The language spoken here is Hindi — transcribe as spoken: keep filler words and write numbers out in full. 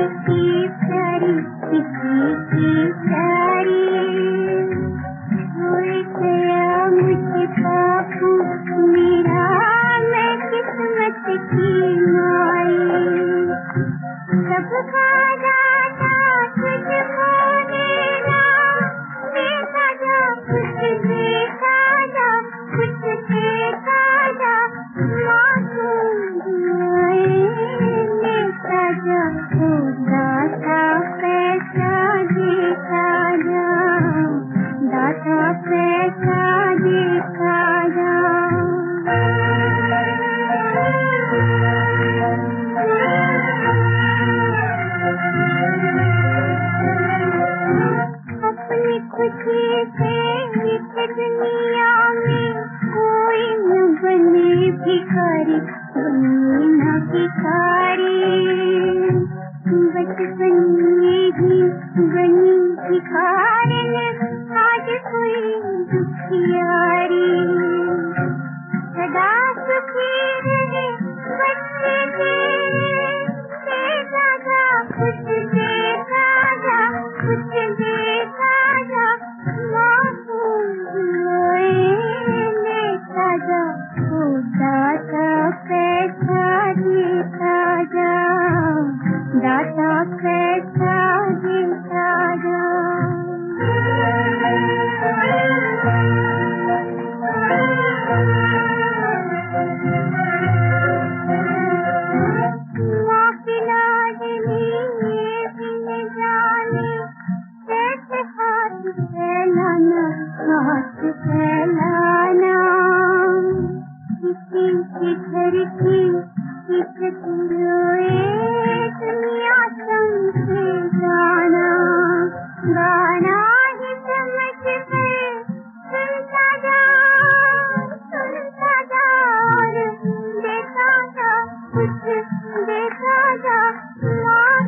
की प्यारी किसी की प्यारी भूल गया मुझे बापू मेरा मैं किस्मत की माई सबका दाता तुझको देना देखा जा कुछ देखा जा कुछ देखा जा मासूम देखा जा दाता पैसा देखा जा दाता पैसा देखा जा अपनी खुशी से इस दुनिया में कोई न बने भिखारी बने न भिखारी बचपन में ही बनी भिखारी आज कोई दुखियारी सदा सुखी रहे बच्चे देखा जा कुछ देखा जा कुछ देखा जा मासूम देखा जा दाता पैसा देखा जा दाता पैसा देखा जा हाथ फैलाना किसी के घर की इज्जत रोए दुनिया समझे गाना गाना ही समझ के सुनता जा सुनता जा और देखा जा कुछ देखा जा